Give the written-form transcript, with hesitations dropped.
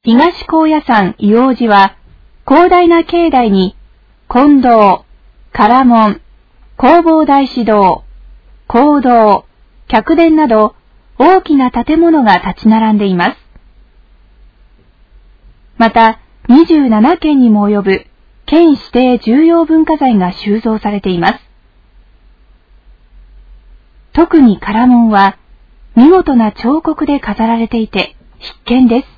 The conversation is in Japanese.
東高野山硫黄寺は、広大な境内に、金堂、唐門、弘法大師堂、講堂、客殿など、大きな建物が立ち並んでいます。また、27件にも及ぶ県指定重要文化財が収蔵されています。特に唐門は、見事な彫刻で飾られていて必見です。